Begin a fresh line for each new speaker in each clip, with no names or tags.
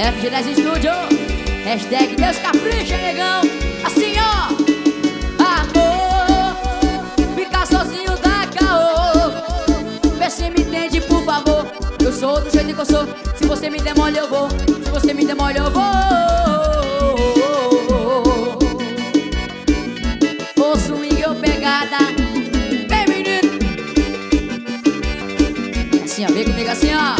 FG10 Studio. Hashtag Deus capricha, negão. Assim ó, amor, ficar sozinho dá caô. Vê se me entende, por favor. Eu sou do jeito que eu sou. Se você me der mole eu vou. Se você me der mole eu vou. Ô swing ou pegada. Vem menino. Assim ó, vem comigo assim ó.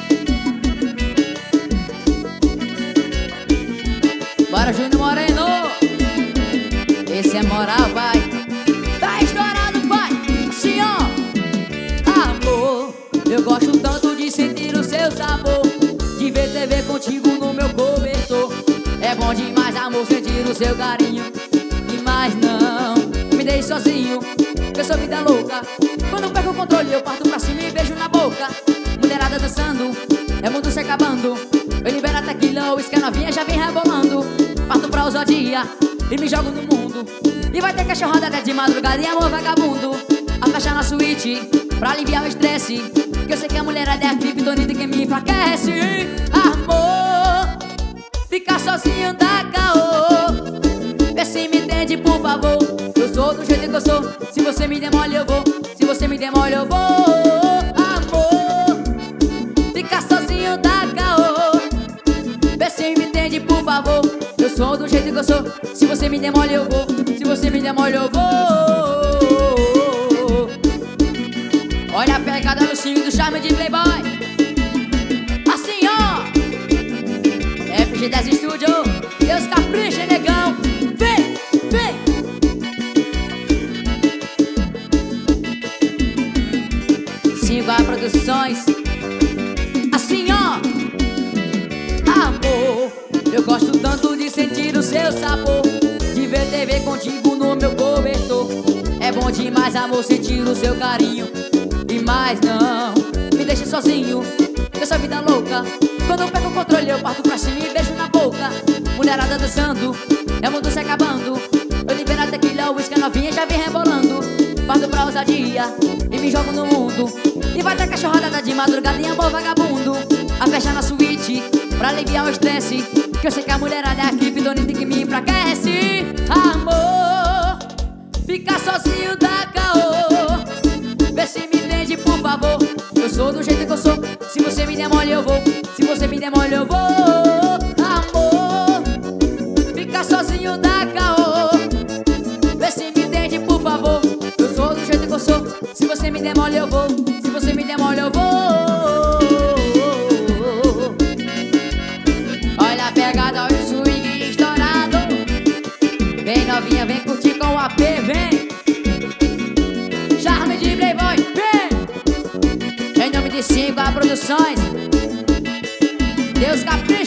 Bora Júnior Moreno. Esse é moral, pai. Tá estourado, pai. Assim ó. Amor, eu gosto tanto de sentir o seu sabor, de ver TV contigo no meu cobertor. É bom demais, amor, sentir o seu carinho. E mais não me deixe sozinho, que eu sou vida louca. Quando pego o controle eu parto pra cima e beijo na boca. Mulherada dançando, é mundo se acabando. Eu libero a tequila, o isca novinha já vem rebolando. Parto pra ousadia e me jogo no mundo. E vai ter cachorrada até de madrugada e amor vagabundo. A festa na suíte pra aliviar o estresse, que eu sei que a mulherada é a criptonita que me enfraquece. Amor, ficar sozinho dá caô. Vê se me entende, por favor. Eu sou do jeito que eu sou. Se você me der mole eu vou. Se você me der mole eu vou. Amor, ficar sozinho dá caô. Vê se me entende, por favor. Eu sou do jeito que eu sou. Se você me der mole eu vou. Se você me der mole eu vou. Olha a pegada no swing do charme de playboy. Assim ó, FG10 Studio. Deus capricha, negão. Vem, vem. Simba Produções. Assim ó, amor, eu gosto tanto de sentir o seu sabor, de ver TV contigo no meu cobertor. É bom demais, amor, sentir o seu carinho. E mais não me deixe sozinho, eu sou vida louca. Quando eu pego o controle eu parto pra cima e beijo na boca. Mulherada dançando, é o mundo se acabando. Eu libero a tequila, o uísque novinha já vem rebolando. Parto pra ousadia e me jogo no mundo. E vai ter cachorrada de madrugada e amor vagabundo. A festa na suíte pra aliviar o estresse, que eu sei que a mulherada é a criptonita que me enfraquece. Amor, ficar sozinho dá caô. Vê se me entende, por favor. Eu sou do jeito que eu sou. Se você me der mole eu vou. Se você me der mole eu vou. Amor, ficar sozinho dá caô. Vê se me entende, por favor. Eu sou do jeito que eu sou. Se você me der mole eu vou. Se você me der mole eu vou. Olha a pegada, olha o swing estourado. Vem novinha, vem curtir com o AP, vem. Charme de playboy, vem. Em nome de Simba Produções. Deus capricha.